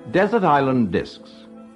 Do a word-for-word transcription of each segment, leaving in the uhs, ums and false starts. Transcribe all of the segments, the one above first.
Desert Island Discs.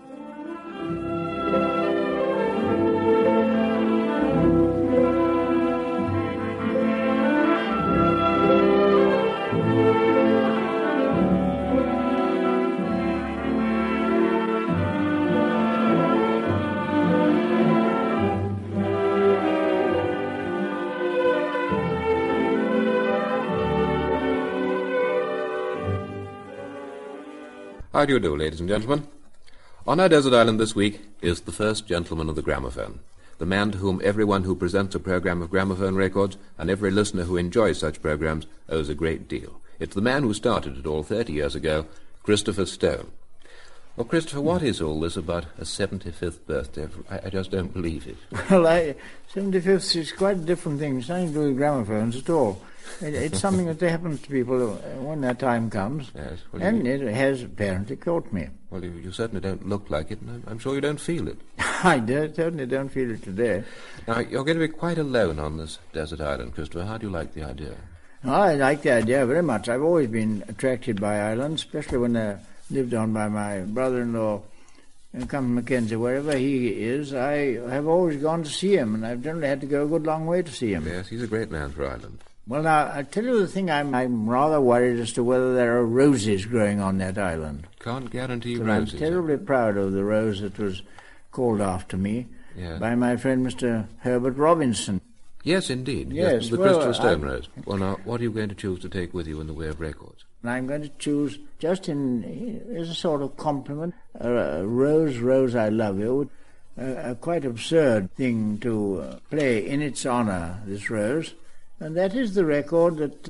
How do you do, ladies and gentlemen? On our desert island this week is the first gentleman of the gramophone, the man to whom everyone who presents a program of gramophone records and every listener who enjoys such programs owes a great deal. It's the man who started it all thirty years ago, Christopher Stone. Well, Christopher, what is all this about a seventy-fifth birthday? I, I just don't believe it. Well, I, seventy-fifth is quite a different thing. It's nothing to do with gramophones at all. It, it's something that happens to people when their time comes, Yes, well, and you, it has apparently caught me. Well, you, you certainly don't look like it, and I'm, I'm sure you don't feel it. I do, certainly don't feel it today. Now, you're going to be quite alone on this desert island, Christopher. How do you like the idea? Oh, I like the idea very much. I've always been attracted by islands, especially when they're lived on by my brother-in-law, Compton Mackenzie. Wherever he is, I have always gone to see him, and I've generally had to go a good long way to see him. Yes, he's a great man for Ireland. Well, now, I tell you the thing, I'm, I'm rather worried as to whether there are roses growing on that island. Can't guarantee But roses. I'm terribly proud of the rose that was called after me Yeah. by my friend Mister Herbert Robinson. Yes, indeed. Yes, the well, Christopher Stone I- rose. Well, now, what are you going to choose to take with you in the way of records? And I'm going to choose, just in as a sort of compliment, a, a Rose, Rose, I Love You, a, a quite absurd thing to uh, play in its honour, this rose. And that is the record that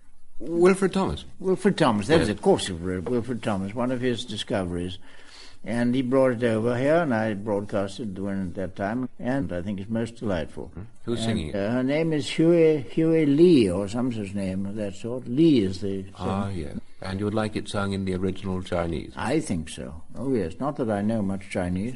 Wilfred Thomas. Wilfred Thomas, that is, Yes. of course, Wilfred Thomas, one of his discoveries. And he brought it over here, and I broadcasted the one at that time, and I think it's most delightful. Who's And, singing it? Uh, her name is Huey, Huey Lee, or some such name of that sort. Lee is the... Ah, yes. And you would like it sung in the original Chinese? I think so. Oh, yes. Not that I know much Chinese.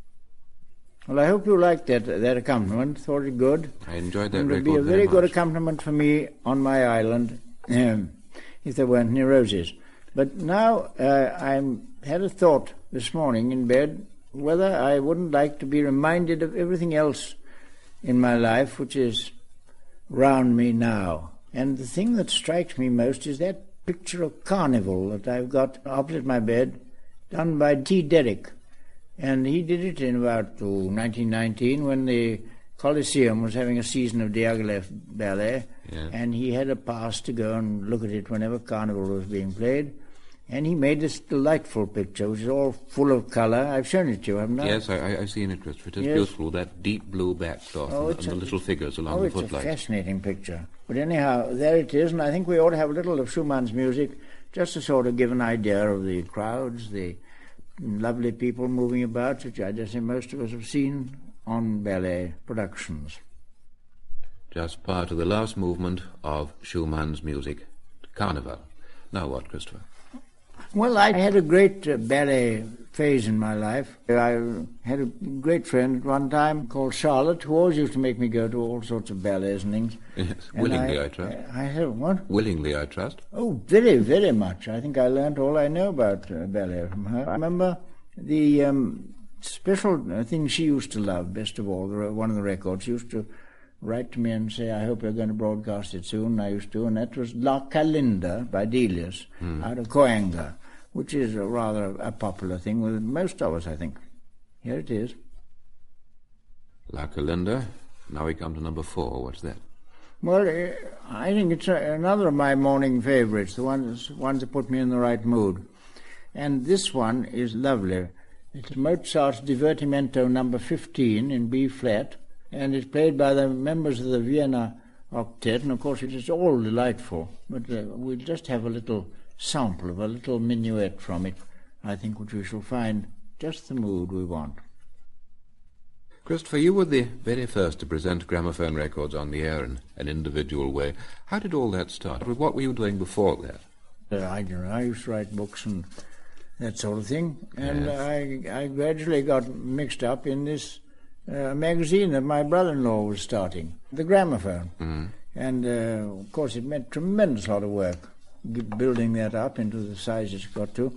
Well, I hope you liked that that accompaniment. Thought it good. I enjoyed that It would record be a very very good much. accompaniment for me on my island, um, if there weren't any roses. But now uh, I had a thought this morning in bed whether I wouldn't like to be reminded of everything else in my life which is round me now. And the thing that strikes me most is that picture of Carnival that I've got opposite my bed, done by T. Derrick. And he did it in about oh, nineteen nineteen when the Coliseum was having a season of Diaghilev ballet, Yeah. and he had a pass to go and look at it whenever Carnival was being played. And he made this delightful picture, which is all full of colour. I've shown it to you, haven't I? Yes, I, I, I've seen it, Christopher. It is Yes. beautiful, that deep blue backcloth Oh, and, it's and the a- little figures along Oh, the it's a footlights. fascinating picture. But anyhow, there it is, and I think we ought to have a little of Schumann's music just to sort of give an idea of the crowds, the lovely people moving about, which I just think most of us have seen on ballet productions. Just prior to the last movement of Schumann's music, Carnival. Now what, Christopher? Well, I had a great uh, ballet phase in my life. I had a great friend at one time called Charlotte, who always used to make me go to all sorts of ballets and things. Yes, And willingly, I, trust. I have what? Willingly, I trust. Oh, very, very much. I think I learnt all I know about uh, ballet from her. I remember the um, special uh, thing she used to love, best of all, the, re- one of the records. She used to write to me and say, I hope you're going to broadcast it soon. I used to, and that was La Calinda by Delius, out of Coanga, which is a rather a popular thing with most of us, I think. Here it is. La Calinda. Now we come to number four. What's that? Well, uh, I think it's uh, another of my morning favorites, the ones, ones that put me in the right mood. And this one is lovely. It's Mozart's Divertimento number fifteen in B flat, and it's played by the members of the Vienna Octet, and of course it is all delightful. But uh, we'll just have a little sample of a little minuet from it, I think, which we shall find just the mood we want. Christopher, you were the very first to present gramophone records on the air in an individual way. How did all that start? What were you doing before that? Uh, I don't know. I used to write books and that sort of thing, and Yes. I, I gradually got mixed up in this uh, magazine that my brother-in-law was starting, the Gramophone. Mm. And, uh, of course, it meant tremendous lot of work, g- building that up into the size it's got to.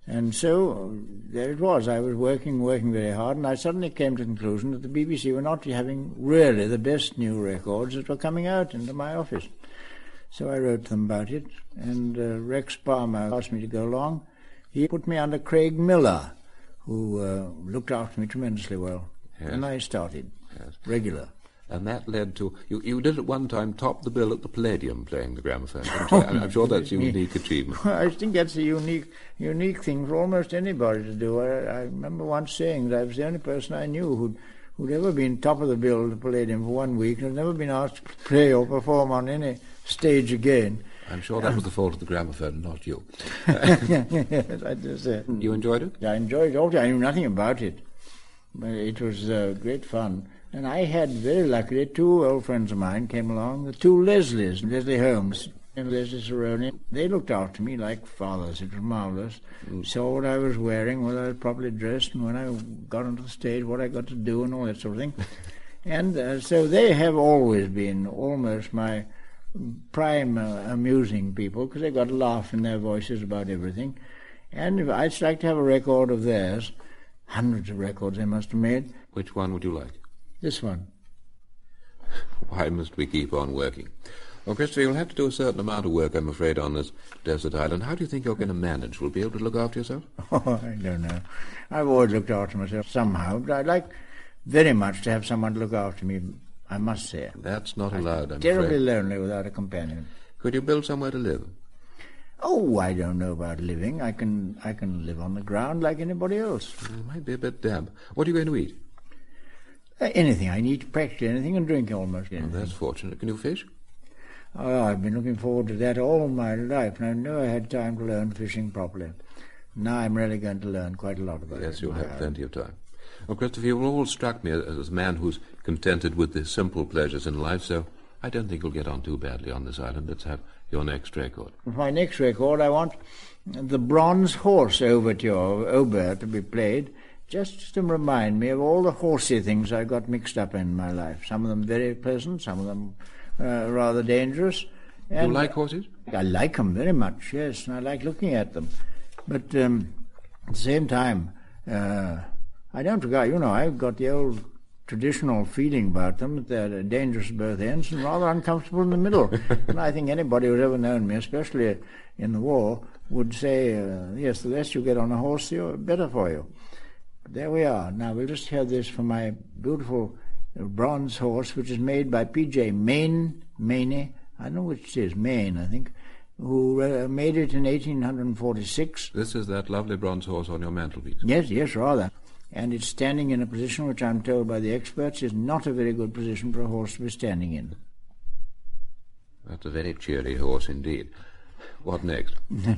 And so there it was. I was working, working very hard, and I suddenly came to the conclusion that the B B C were not having really the best new records that were coming out into my office. So I wrote to them about it, and uh, Rex Palmer asked me to go along. He put me under Craig Miller, who uh, looked after me tremendously well. Yes. And I started, yes. regular. And that led to, you, you did at one time top the bill at the Palladium playing the gramophone. Oh, I'm, I'm sure that's a unique achievement. I think that's a unique unique thing for almost anybody to do. I, I remember once saying that I was the only person I knew who'd, who'd ever been top of the bill at the Palladium for one week and had never been asked to play or perform on any stage again. I'm sure that was the fault of the gramophone, not you. Yes, I just say. You enjoyed it? I enjoyed it. Also, I knew nothing about it. But it was uh, great fun. And I had, very luckily, two old friends of mine came along, the two Leslies, Leslie Holmes and Leslie Saroni. They looked after me like fathers. It was marvellous. Mm. Saw what I was wearing, whether I was properly dressed, and when I got onto the stage, what I got to do, and all that sort of thing. And uh, so they have always been almost my prime uh, amusing people, because they got a laugh in their voices about everything. And if I'd like to have a record of theirs. Hundreds of records they must have made. Which one would you like? This one. Why must we keep on working? Well, Christopher, you'll have to do a certain amount of work, I'm afraid, on this desert island. How do you think you're going to manage? Will you be able to look after yourself? Oh, I don't know. I've always looked after myself somehow, but I'd like very much to have someone to look after me, I must say. That's not allowed, I'm terribly afraid. lonely without a companion. Could you build somewhere to live? Oh, I don't know about living. I can I can live on the ground like anybody else. It might be a bit damp. What are you going to eat? Uh, anything. I eat practically anything and drink almost anything. Oh, that's fortunate. Can you fish? Oh, I've been looking forward to that all my life, and I've never had time to learn fishing properly. Now I'm really going to learn quite a lot about yes, it. Yes, you'll have plenty of time. Well, Christopher, you've always struck me as a man who's contented with the simple pleasures in life, so I don't think you'll get on too badly on this island. Let's have your next record. For my next record, I want the Bronze Horse Overture of Ober to be played, just to remind me of all the horsey things I got mixed up in my life. Some of them very pleasant, some of them uh, rather dangerous. And you like horses? I like them very much, yes, and I like looking at them. But um, at the same time, uh, I don't regard, you know, I've got the old traditional feeling about them that they're dangerous at both ends and rather uncomfortable in the middle. And I think anybody who's ever known me, especially in the war, would say, uh, yes, the less you get on a horse, the better for you. But there we are. Now we'll just hear this from my beautiful bronze horse, which is made by P J Maine, Maine, I don't know which it is, Maine, I think, who uh, made it in eighteen forty-six. This is that lovely bronze horse on your mantelpiece? Yes, yes, rather. And it's standing in a position which I'm told by the experts is not a very good position for a horse to be standing in. That's a very cheery horse indeed. What next?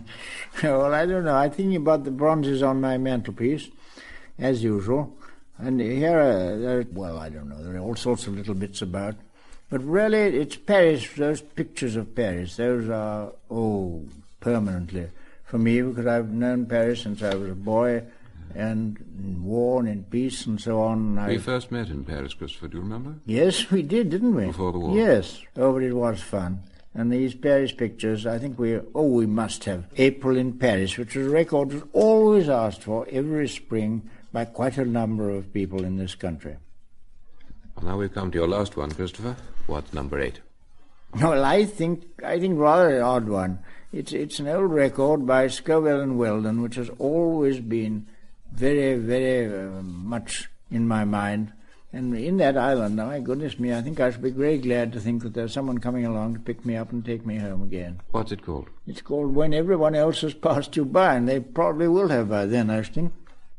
Well, I don't know. I'm thinking about the bronzes on my mantelpiece, as usual. And here are, there are, well, I don't know, there are all sorts of little bits about. But really, it's Paris, those pictures of Paris. Those are, oh, permanently for me, because I've known Paris since I was a boy, and in war and in peace and so on. We I... first met in Paris, Christopher, do you remember? Yes, we did, didn't we? Before the war. Yes. Oh, but it was fun. And these Paris pictures, I think we, oh, we must have April in Paris, which was a record that was always asked for every spring by quite a number of people in this country. Well, now we've come to your last one, Christopher. What's number eight? Well, I think, I think rather an odd one. It's, it's an old record by Scoville and Weldon, which has always been very, very uh, much in my mind. And in that island, my goodness me, I think I should be very glad to think that there's someone coming along to pick me up and take me home again. What's it called? It's called When Everyone Else Has Passed You By, and they probably will have by then, I think.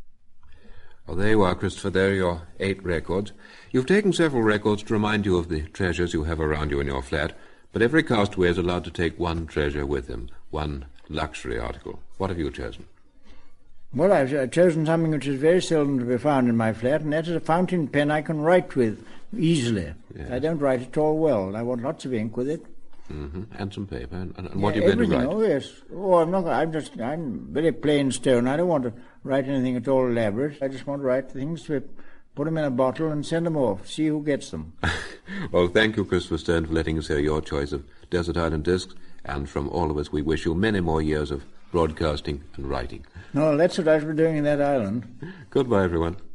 Well, there you are, Christopher. There are your eight records. You've taken several records to remind you of the treasures you have around you in your flat, but every castaway is allowed to take one treasure with him, one luxury article. What have you chosen? Well, I've uh, chosen something which is very seldom to be found in my flat, and that is a fountain pen I can write with easily. Yes. I don't write at all well. I want lots of ink with it. Mm-hmm. And some paper. And, and, and what yeah, are you going to write? Oh, yes. Oh, I'm not. I'm just. I'm very plain stone. I don't want to write anything at all elaborate. I just want to write things, put them in a bottle, and send them off. See who gets them. Well, thank you, Christopher Stern, for letting us hear your choice of Desert Island Discs. And from all of us, we wish you many more years of broadcasting and writing. No, that's what I was doing in that island. Goodbye, everyone.